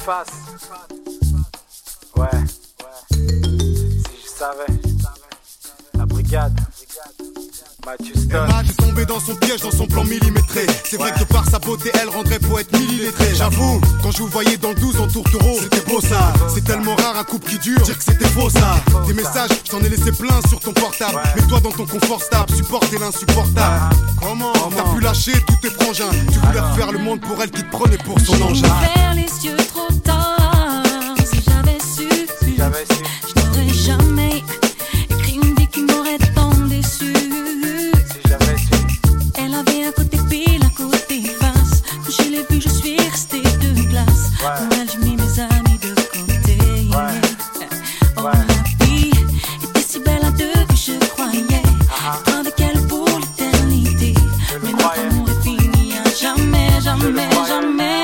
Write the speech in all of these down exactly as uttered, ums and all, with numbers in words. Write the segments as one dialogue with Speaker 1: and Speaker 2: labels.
Speaker 1: fasse. Ouais, si je savais. La brigade. Mathieu Stone.
Speaker 2: Emma est tombée dans son piège, dans son plan millimétré. C'est vrai ouais. que de par sa beauté, elle rendrait poète millilettré. J'avoue, quand je vous voyais dans le douze en tourtereau, c'était beau ça. C'est tellement rare un couple qui dure, dire que c'était faux ça. Des messages, je t'en ai laissé plein sur ton portable. Ouais. Mets-toi dans ton confort stable, supporter l'insupportable. Ouais. Comment, Comment T'as pu lâcher tous tes frangins. Tu voulais ouais. refaire le monde pour elle qui te prenait pour son engin.
Speaker 3: J'ai ouvert les yeux trop tard. Si j'avais su,
Speaker 1: si j'avais su,
Speaker 3: je n'aurais jamais écrit une vie qui m'aurait tant déçu. Elle avait un côté pile, un côté face. Quand je l'ai vue, je suis restée de glace. Ouais. Pour elle, j'ai mis mes amis de côté. Ouais. Oh, ouais. La vie était si belle à deux que je croyais uh-huh. être avec elle pour l'éternité. Mais notre amour est fini à jamais, jamais, jamais.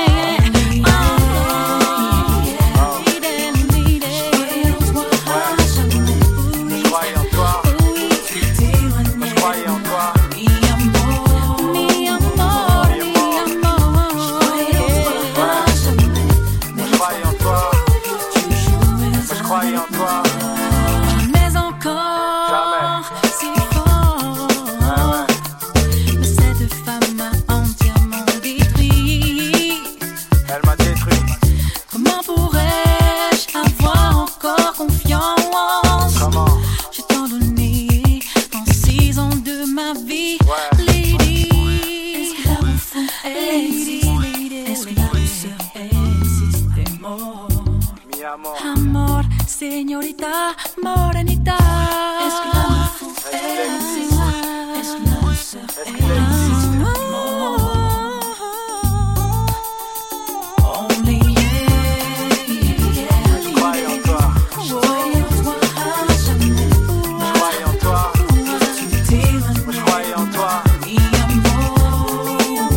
Speaker 3: Amor, señorita, morenita. Est-ce que l'amour existe? Est-ce que l'amour existe? Only yeah, yeah.
Speaker 1: Je croyais en toi.
Speaker 3: Je croyais en toi à jamais.
Speaker 1: Je croyais en toi. Je croyais en toi.
Speaker 3: Mi amor.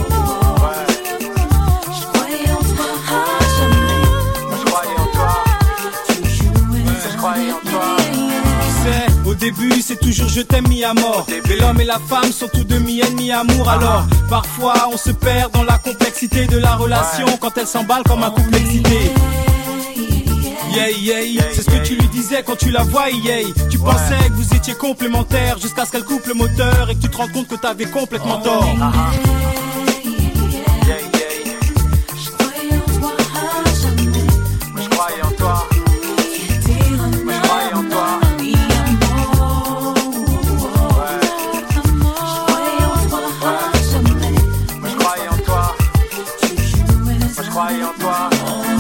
Speaker 3: Je croyais en toi à jamais.
Speaker 1: Je croyais en toi. Je croyais en toi.
Speaker 4: Tu sais, au début c'est toujours je t'aime mis à mort. Mais l'homme et la femme sont tous deux mi-ennemis amour. Alors parfois on se perd dans la complexité de la relation ouais. quand elle s'emballe comme un couple excité. Yeah, yeah, yeah, c'est ce que tu lui disais quand tu la voyais. Yeah. Tu ouais. pensais que vous étiez complémentaires jusqu'à ce qu'elle coupe le moteur et que tu te rendes compte que t'avais complètement tort.
Speaker 1: Uh-huh.
Speaker 3: Croyez en toi.